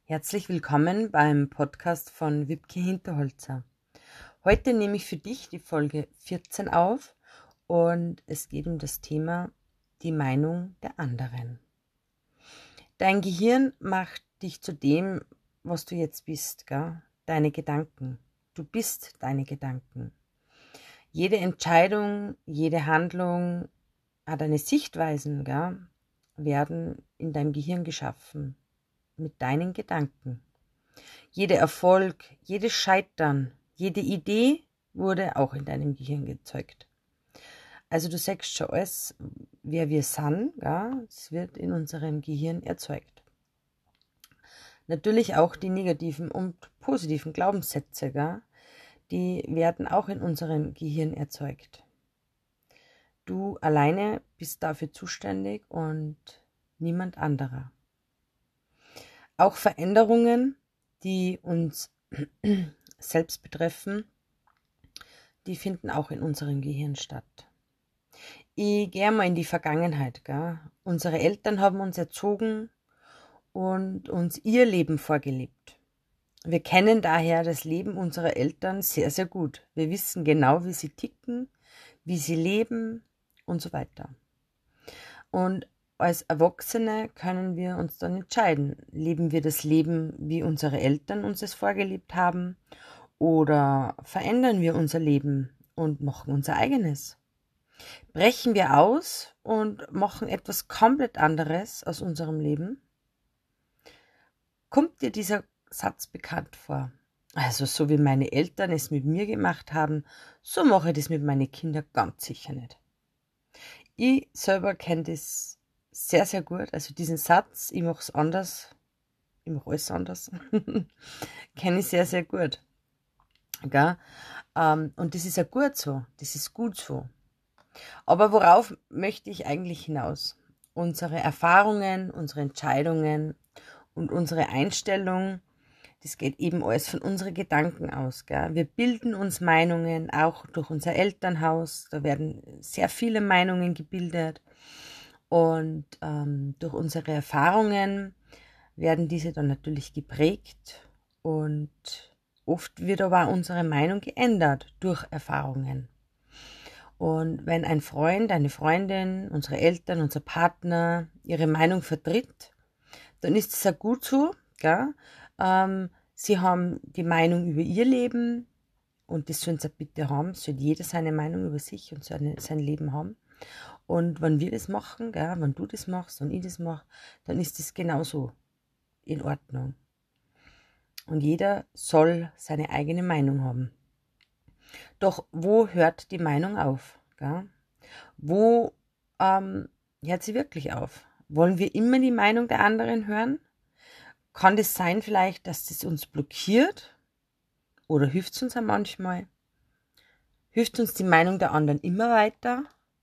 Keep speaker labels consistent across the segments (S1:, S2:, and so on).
S1: Herzlich willkommen beim Podcast von Wiebke Hinterholzer. Heute nehme ich für dich die Folge 14 auf und es geht um das Thema die Meinung der anderen. Dein Gehirn macht dich zu dem, was du jetzt bist, gell? Deine Gedanken. Du bist deine Gedanken. Jede Entscheidung, jede Handlung hat eine Sichtweise, gell? Werden in deinem Gehirn geschaffen. Mit deinen Gedanken. Jeder Erfolg, jedes Scheitern, jede Idee wurde auch in deinem Gehirn gezeugt. Also du sagst schon alles, wer wir sind, ja, es wird in unserem Gehirn erzeugt. Natürlich auch die negativen und positiven Glaubenssätze, ja, die werden auch in unserem Gehirn erzeugt. Du alleine bist dafür zuständig und niemand anderer. Auch Veränderungen, die uns selbst betreffen, die finden auch in unserem Gehirn statt. Ich gehe mal in die Vergangenheit. Gell? Unsere Eltern haben uns erzogen und uns ihr Leben vorgelebt. Wir kennen daher das Leben unserer Eltern sehr, sehr gut. Wir wissen genau, wie sie ticken, wie sie leben und so weiter. Und als Erwachsene können wir uns dann entscheiden, leben wir das Leben, wie unsere Eltern uns es vorgelebt haben, oder verändern wir unser Leben und machen unser eigenes. Brechen wir aus und machen etwas komplett anderes aus unserem Leben? Kommt dir dieser Satz bekannt vor? Also so wie meine Eltern es mit mir gemacht haben, so mache ich das mit meinen Kindern ganz sicher nicht. Ich selber kenne das sehr, sehr gut. Also diesen Satz, ich mache es anders, ich mache alles anders, kenne ich sehr, sehr gut. Gell? Und das ist ja gut so, das ist gut so. Aber worauf möchte ich eigentlich hinaus? Unsere Erfahrungen, unsere Entscheidungen und unsere Einstellung, das geht eben alles von unseren Gedanken aus. Gell? Wir bilden uns Meinungen, auch durch unser Elternhaus. Da werden sehr viele Meinungen gebildet. Und durch unsere Erfahrungen werden diese dann natürlich geprägt. Und oft wird aber unsere Meinung geändert durch Erfahrungen. Und wenn ein Freund, eine Freundin, unsere Eltern, unser Partner ihre Meinung vertritt, dann ist es ja gut so. Gell? Sie haben die Meinung über ihr Leben und das sollen sie bitte haben. Soll jeder seine Meinung über sich und sein Leben haben. Und wenn wir das machen, gell, wenn du das machst und ich das mache, dann ist das genauso in Ordnung. Und jeder soll seine eigene Meinung haben. Doch wo hört die Meinung auf? Gell? Wo hört sie wirklich auf? Wollen wir immer die Meinung der anderen hören? Kann das sein vielleicht, dass das uns blockiert? Oder hilft es uns auch manchmal? Hilft uns die Meinung der anderen immer weiter?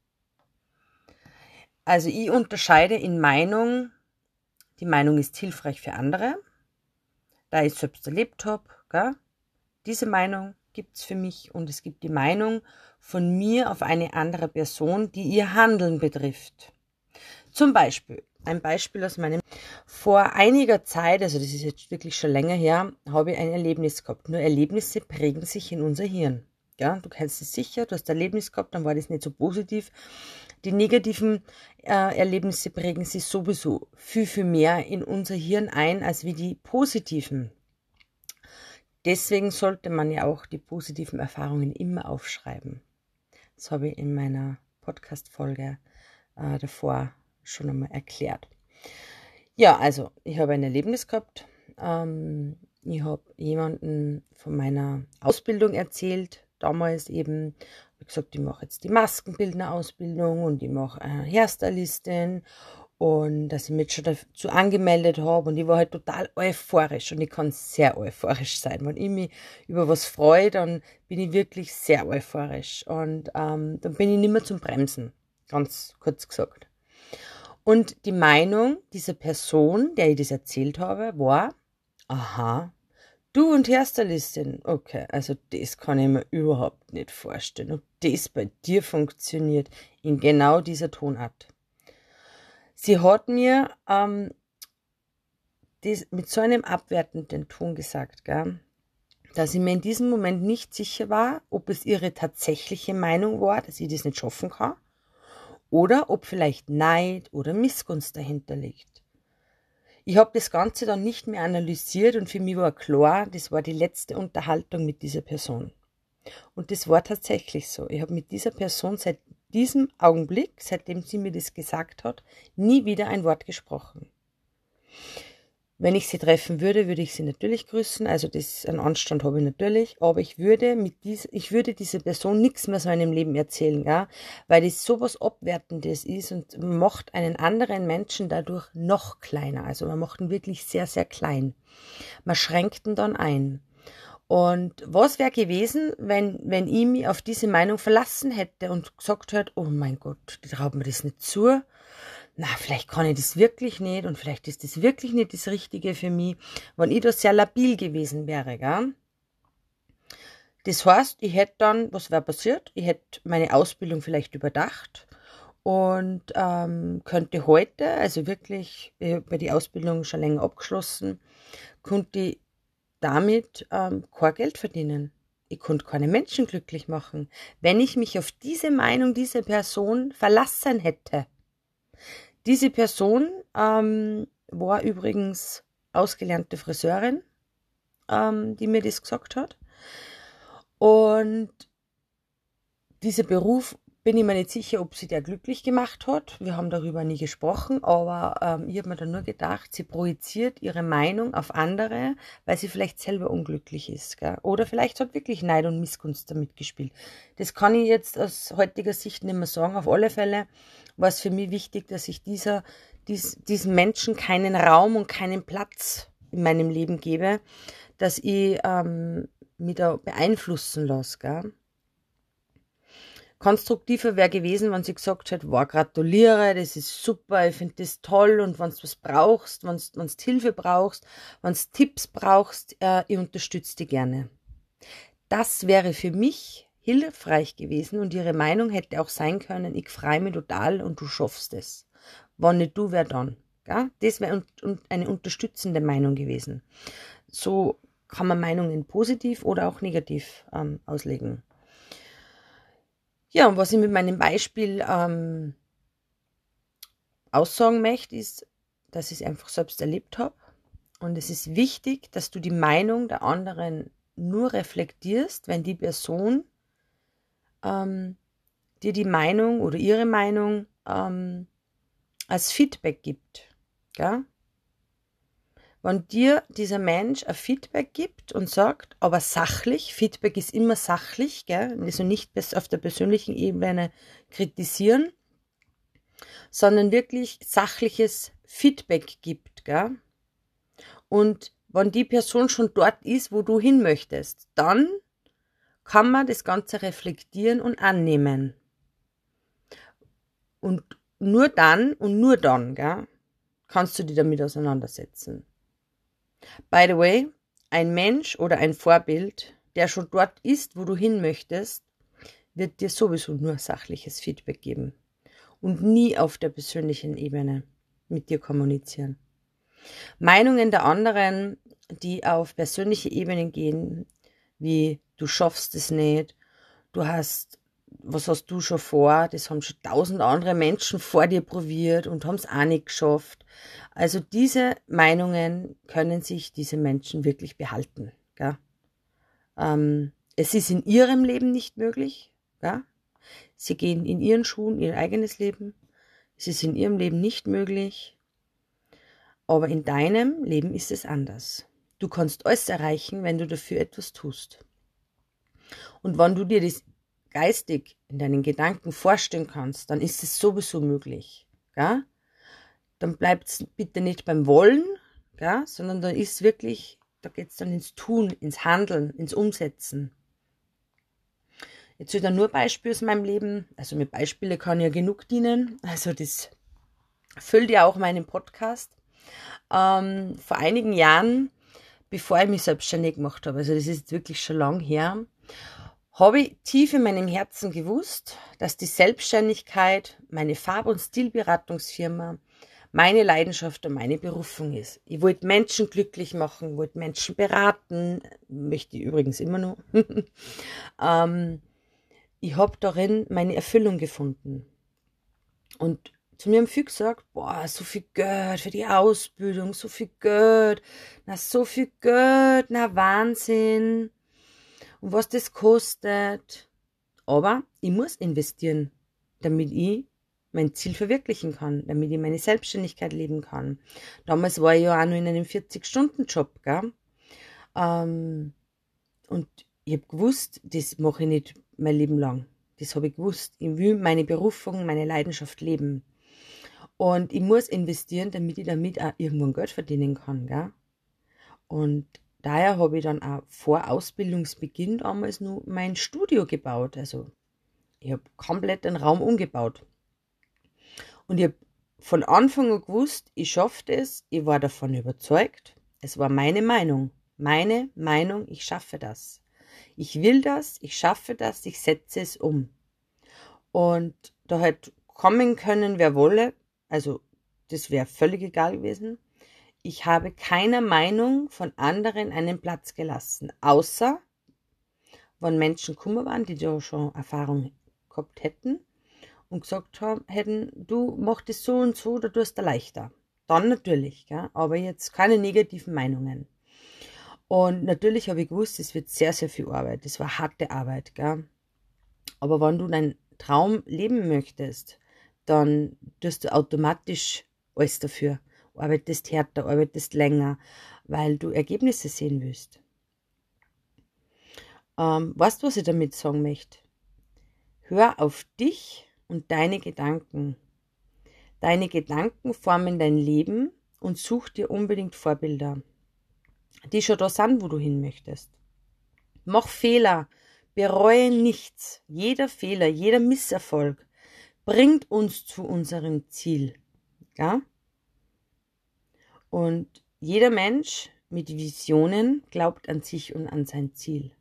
S1: Also ich unterscheide in Meinung, die Meinung ist hilfreich für andere, da ich selbst erlebt habe, gell? Diese Meinung gibt es für mich und es gibt die Meinung von mir auf eine andere Person, die ihr Handeln betrifft. Zum Beispiel, ein Beispiel aus meinem, vor einiger Zeit, also das ist jetzt wirklich schon länger her, habe ich ein Erlebnis gehabt. Nur Erlebnisse prägen sich in unser Hirn. Ja, du kennst es sicher, du hast ein Erlebnis gehabt, dann war das nicht so positiv. Die negativen Erlebnisse prägen sich sowieso viel, viel mehr in unser Hirn ein, als wie die positiven. Deswegen sollte man ja auch die positiven Erfahrungen immer aufschreiben. Das habe ich in meiner Podcast-Folge davor schon einmal erklärt. Ja, also ich habe ein Erlebnis gehabt. Ich habe jemanden von meiner Ausbildung erzählt, damals eben. Ich habe gesagt, ich mache jetzt die Maskenbildner-Ausbildung und ich mache Hairstylistin und dass ich mich schon dazu angemeldet habe und ich war halt total euphorisch und ich kann sehr euphorisch sein. Wenn ich mich über was freue, dann bin ich wirklich sehr euphorisch und dann bin ich nicht mehr zum Bremsen, ganz kurz gesagt. Und die Meinung dieser Person, der ich das erzählt habe, war, aha, du und Hairstylistin, okay, also das kann ich mir überhaupt nicht vorstellen, ob das bei dir funktioniert in genau dieser Tonart. Sie hat mir das mit so einem abwertenden Ton gesagt, gell, dass ich mir in diesem Moment nicht sicher war, ob es ihre tatsächliche Meinung war, dass ich das nicht schaffen kann, oder ob vielleicht Neid oder Missgunst dahinter liegt. Ich habe das Ganze dann nicht mehr analysiert und für mich war klar, das war die letzte Unterhaltung mit dieser Person. Und das war tatsächlich so. Ich habe mit dieser Person seit diesem Augenblick, seitdem sie mir das gesagt hat, nie wieder ein Wort gesprochen. Wenn ich sie treffen würde, würde ich sie natürlich grüßen, also einen Anstand habe ich natürlich, aber ich würde dieser Person nichts mehr aus meinem Leben erzählen, gell? Weil das sowas Abwertendes ist und macht einen anderen Menschen dadurch noch kleiner. Also man macht ihn wirklich sehr, sehr klein. Man schränkt ihn dann ein. Und was wäre gewesen, wenn ich mich auf diese Meinung verlassen hätte und gesagt hätte, oh mein Gott, die traut mir das nicht zu. Na, vielleicht kann ich das wirklich nicht und vielleicht ist das wirklich nicht das Richtige für mich, wenn ich da sehr labil gewesen wäre, gell? Das heißt, ich hätte dann, was wäre passiert? Ich hätte meine Ausbildung vielleicht überdacht und könnte heute, also wirklich, ich habe die Ausbildung schon länger abgeschlossen, konnte ich damit kein Geld verdienen. Ich konnte keine Menschen glücklich machen, wenn ich mich auf diese Meinung dieser Person verlassen hätte. Diese Person war übrigens ausgelernte Friseurin, die mir das gesagt hat. Und dieser Beruf, bin ich mir nicht sicher, ob sie der glücklich gemacht hat. Wir haben darüber nie gesprochen, aber ich habe mir dann nur gedacht, sie projiziert ihre Meinung auf andere, weil sie vielleicht selber unglücklich ist. Gell? Oder vielleicht hat wirklich Neid und Missgunst damit gespielt. Das kann ich jetzt aus heutiger Sicht nicht mehr sagen. Auf alle Fälle war es für mich wichtig, dass ich diesen Menschen keinen Raum und keinen Platz in meinem Leben gebe, dass ich mich da beeinflussen lasse. Gell? Konstruktiver wäre gewesen, wenn sie gesagt hätte, wow, gratuliere, das ist super, ich finde das toll und wenn du was brauchst, wenn du Hilfe brauchst, wenn du Tipps brauchst, ich unterstütze dich gerne. Das wäre für mich hilfreich gewesen und ihre Meinung hätte auch sein können, ich freue mich total und du schaffst es. Wenn nicht du, wer dann? Gell? Das wäre eine unterstützende Meinung gewesen. So kann man Meinungen positiv oder auch negativ auslegen. Ja, und was ich mit meinem Beispiel aussagen möchte, ist, dass ich es einfach selbst erlebt habe. Und es ist wichtig, dass du die Meinung der anderen nur reflektierst, wenn die Person dir die Meinung oder ihre Meinung als Feedback gibt. Gell? Wenn dir dieser Mensch ein Feedback gibt und sagt, aber sachlich, Feedback ist immer sachlich, gell? Also nicht bis auf der persönlichen Ebene kritisieren, sondern wirklich sachliches Feedback gibt. Gell? Und wenn die Person schon dort ist, wo du hin möchtest, dann kann man das Ganze reflektieren und annehmen. Und nur dann, gell, kannst du dich damit auseinandersetzen. By the way, ein Mensch oder ein Vorbild, der schon dort ist, wo du hin möchtest, wird dir sowieso nur sachliches Feedback geben und nie auf der persönlichen Ebene mit dir kommunizieren. Meinungen der anderen, die auf persönliche Ebenen gehen, wie du schaffst es nicht, was hast du schon vor, das haben schon 1000 andere Menschen vor dir probiert und haben es auch nicht geschafft. Also diese Meinungen können sich diese Menschen wirklich behalten. Gell? Es ist in ihrem Leben nicht möglich. Gell? Sie gehen in ihren Schuhen ihr eigenes Leben. Es ist in ihrem Leben nicht möglich. Aber in deinem Leben ist es anders. Du kannst alles erreichen, wenn du dafür etwas tust. Und wenn du dir das geistig in deinen Gedanken vorstellen kannst, dann ist es sowieso möglich. Gell? Dann bleibt es bitte nicht beim Wollen, gell? Sondern da ist wirklich, da geht es dann ins Tun, ins Handeln, ins Umsetzen. Jetzt wieder nur Beispiele aus meinem Leben. Also mit Beispiele kann ja genug dienen. Also das füllt ja auch meinen Podcast. Vor einigen Jahren, bevor ich mich selbstständig gemacht habe, also das ist jetzt wirklich schon lang her, habe ich tief in meinem Herzen gewusst, dass die Selbstständigkeit, meine Farb- und Stilberatungsfirma, meine Leidenschaft und meine Berufung ist. Ich wollte Menschen glücklich machen, wollte Menschen beraten, möchte ich übrigens immer noch. Ich habe darin meine Erfüllung gefunden. Und zu mir haben viele gesagt, boah, so viel Geld für die Ausbildung, so viel Geld, so viel Geld, Wahnsinn. Und was das kostet. Aber ich muss investieren, damit ich mein Ziel verwirklichen kann, damit ich meine Selbstständigkeit leben kann. Damals war ich ja auch noch in einem 40-Stunden-Job, gell? Und ich habe gewusst, das mache ich nicht mein Leben lang. Das habe ich gewusst. Ich will meine Berufung, meine Leidenschaft leben. Und ich muss investieren, damit ich damit auch irgendwann Geld verdienen kann, gell? Und daher habe ich dann auch vor Ausbildungsbeginn damals nur mein Studio gebaut. Also ich habe komplett den Raum umgebaut. Und ich habe von Anfang an gewusst, ich schaffe das. Ich war davon überzeugt. Es war meine Meinung. Meine Meinung, ich schaffe das. Ich will das, ich schaffe das, ich setze es um. Und da hätte kommen können, wer wolle. Also das wäre völlig egal gewesen. Ich habe keiner Meinung von anderen einen Platz gelassen, außer wenn Menschen gekommen waren, die da schon Erfahrung gehabt hätten und gesagt hätten, du machst das so und so, da tust du leichter. Dann natürlich, gell? Aber jetzt keine negativen Meinungen. Und natürlich habe ich gewusst, es wird sehr, sehr viel Arbeit. Das war harte Arbeit, gell? Aber wenn du deinen Traum leben möchtest, dann tust du automatisch alles dafür. Arbeitest härter, arbeitest länger, weil du Ergebnisse sehen willst. Weißt du, was ich damit sagen möchte? Hör auf dich und deine Gedanken. Deine Gedanken formen dein Leben und such dir unbedingt Vorbilder, die schon da sind, wo du hin möchtest. Mach Fehler, bereue nichts. Jeder Fehler, jeder Misserfolg bringt uns zu unserem Ziel. Ja? Und jeder Mensch mit Visionen glaubt an sich und an sein Ziel.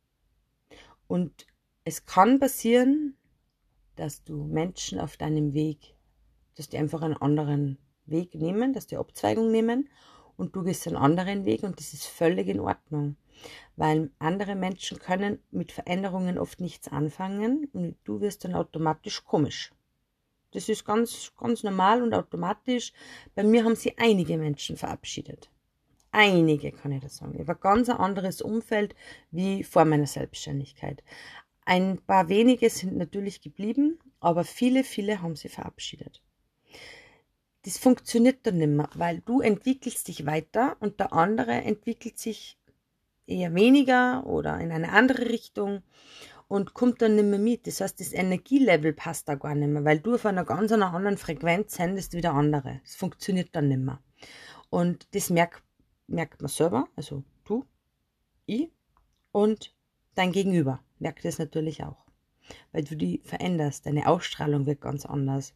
S1: Und es kann passieren, dass du Menschen auf deinem Weg, dass die einfach einen anderen Weg nehmen, dass die Abzweigung nehmen und du gehst einen anderen Weg und das ist völlig in Ordnung. Weil andere Menschen können mit Veränderungen oft nichts anfangen und du wirst dann automatisch komisch. Das ist ganz, ganz normal und automatisch. Bei mir haben sich einige Menschen verabschiedet. Einige, kann ich das sagen. Ich war ganz ein anderes Umfeld wie vor meiner Selbstständigkeit. Ein paar wenige sind natürlich geblieben, aber viele, viele haben sich verabschiedet. Das funktioniert dann nicht mehr, weil du entwickelst dich weiter und der andere entwickelt sich eher weniger oder in eine andere Richtung und kommt dann nicht mehr mit. Das heißt, das Energielevel passt da gar nicht mehr, weil du auf einer ganz anderen Frequenz sendest wie der andere. Das funktioniert dann nicht mehr. Und das merkt man selber, also du, ich und dein Gegenüber merkt das natürlich auch, weil du die veränderst. Deine Ausstrahlung wird ganz anders.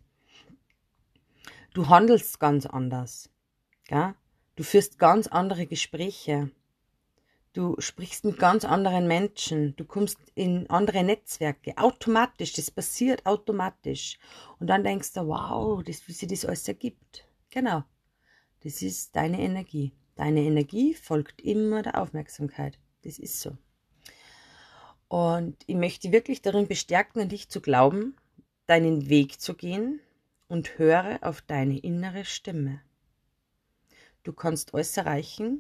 S1: Du handelst ganz anders. Gell? Du führst ganz andere Gespräche. Du sprichst mit ganz anderen Menschen. Du kommst in andere Netzwerke. Automatisch. Das passiert automatisch. Und dann denkst du, wow, wie sich das alles ergibt. Genau. Das ist deine Energie. Deine Energie folgt immer der Aufmerksamkeit. Das ist so. Und ich möchte wirklich darin bestärken, an dich zu glauben, deinen Weg zu gehen und höre auf deine innere Stimme. Du kannst alles erreichen,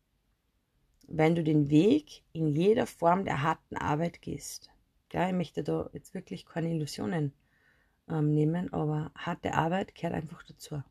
S1: wenn du den Weg in jeder Form der harten Arbeit gehst. Ja, ich möchte da jetzt wirklich keine Illusionen nehmen, aber harte Arbeit gehört einfach dazu.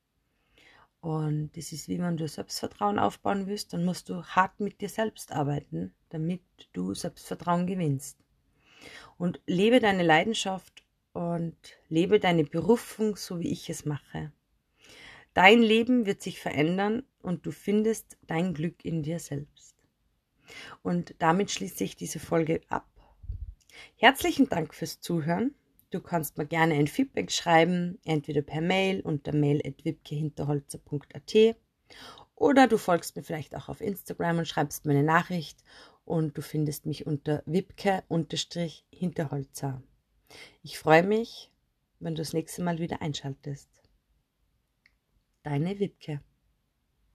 S1: Und das ist, wie wenn du Selbstvertrauen aufbauen willst, dann musst du hart mit dir selbst arbeiten, damit du Selbstvertrauen gewinnst. Und lebe deine Leidenschaft und lebe deine Berufung, so wie ich es mache. Dein Leben wird sich verändern und du findest dein Glück in dir selbst. Und damit schließe ich diese Folge ab. Herzlichen Dank fürs Zuhören. Du kannst mir gerne ein Feedback schreiben, entweder per Mail unter mail@wibkehinterholzer.at oder du folgst mir vielleicht auch auf Instagram und schreibst mir eine Nachricht und du findest mich unter wibke_hinterholzer. Ich freue mich, wenn du das nächste Mal wieder einschaltest. Deine Wibke.